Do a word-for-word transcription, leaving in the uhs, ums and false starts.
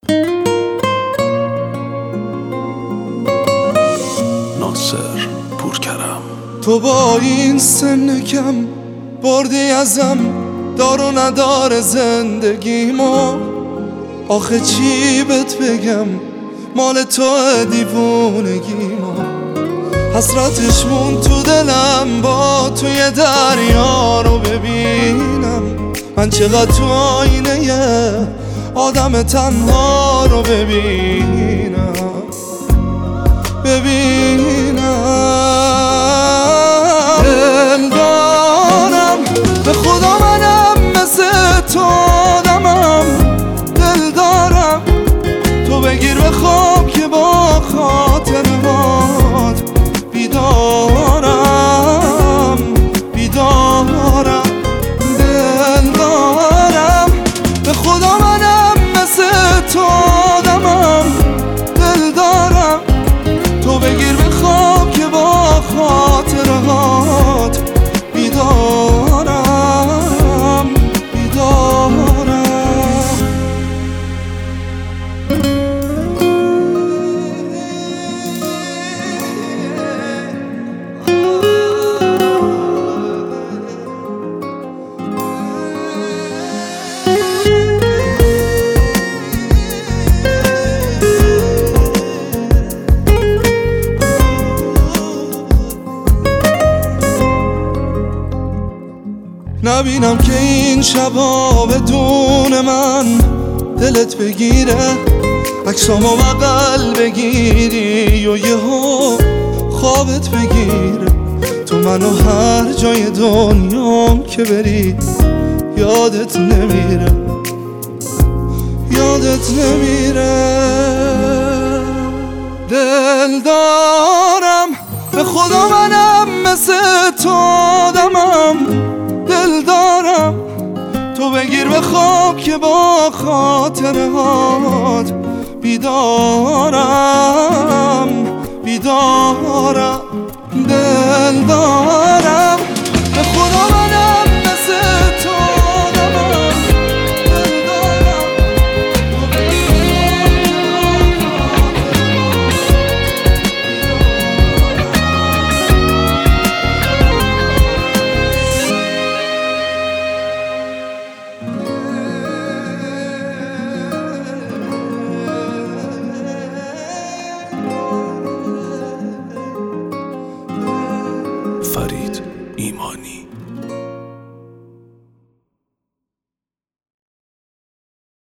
ناصر پورکرم. تو با این سن کم بردی ازم دار و ندار زندگی ما، آخه چی بهت بگم مال تو دیوونگی ما. حسرتش مون تو دلم با توی دریا رو ببینم، من چقدر تو آینه یه آدم تنها رو ببینم ببینم دل دارم به خدا منم مثل تو آدمم، دل دارم تو بگیر به خواب که با خاطرات بیدارم بیدارم دل دارم به خدا منم مثل تو آدمم، دل دارم تو بگیر به خواب که با خاطرات بیدارم بیدارم. نبینم که این شبا بدون من دلت بگیره، عکسامو بغل بگیری و یهو خوابت بگیره. تو منو هر جای دنیام که بری یادت نمیره یادت نمیره. دل دارم به خدا منم مثل تو آدمم، دل دارم تو بگیر به خواب که با خاطرات بیدارم بیدارم دل دارم.